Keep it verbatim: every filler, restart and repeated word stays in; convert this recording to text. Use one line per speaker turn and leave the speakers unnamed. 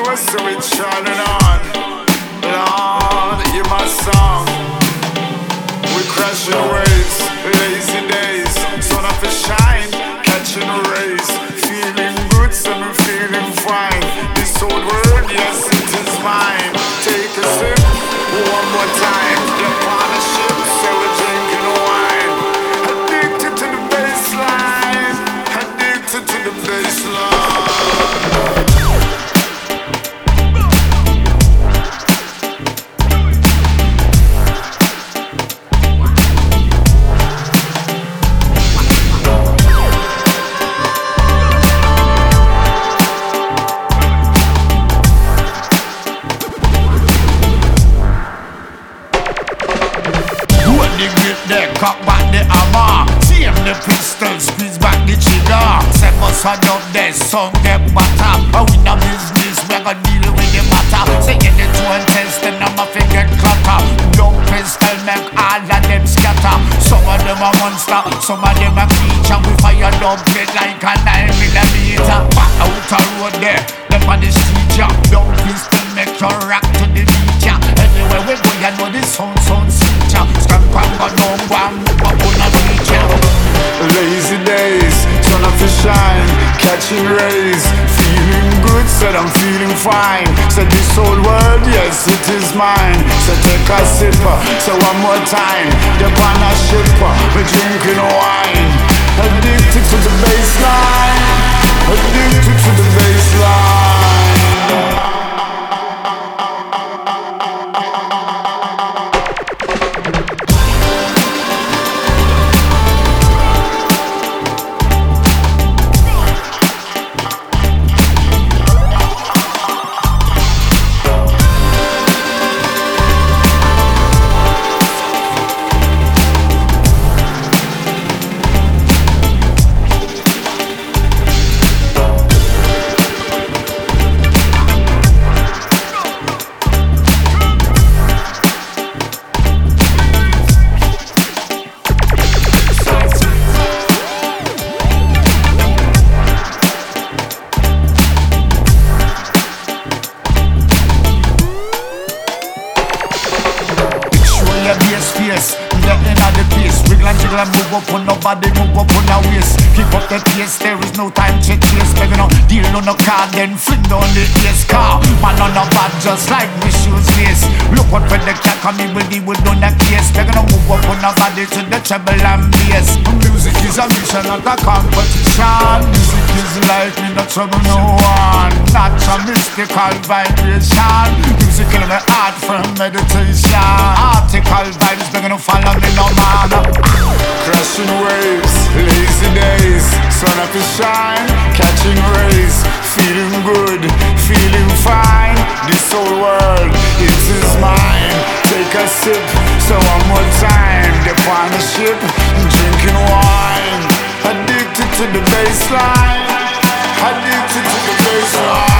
know, so it's shining on. Lord, you my song. We crashing waves, lazy days. Sun up to shine, catching rays. Feeling good, so I'm feeling fine. This old world, yes, it is mine. Take a sip, one more time. Get on a ship, so we're drinking wine. Addicted to the baseline. Addicted to the baseline.
Cock back the hammer, same the pistol, squeeze back the trigger. Set us a dub there, some get butter. But we no business, we gon' deal with the matter. Say get the two and test, then I'ma forget clutter. Young pistol make all of them scatter. Some of them a monster, some of them a creature. We fire dub plate like a nine millimeter. Back out a road there, them on the street ya. Young pistol make you rock to the beat ya. Anywhere we go, you know the sound, sound sweet ya. Skank and go down, bam.
Lazy days, sun up to shine, catching rays. Feeling good, said I'm feeling fine. Said this whole world, yes, it is mine. So take a sip, so one more time. The pan a ship, we're drinking wine. Addicted to the baseline. Addicted to the baseline.
Face, getting out the pace. Wiggle and jiggle and move up on nobody, move up on our waist. Keep up the pace, there is no time to chase. Begging on deal on the car, then fling down the ace car. Man on the bad, just like we shoes face. Look out for the cat, come in with the wood on the case. Begging on move up on nobody to the treble and bass. Music is a mission, not a competition. Music is life, me not trouble no one. Not a mystical vibration. Music in my heart from meditation. Article vibes, begging to follow me no man.
Crashing waves, lazy days. Sun up to shine, catching rays. Feeling good, feeling fine. This whole world, it is mine. Take a sip, so one more time. Get on a ship, drinking wine. Addicted to the baseline. Addicted to the baseline.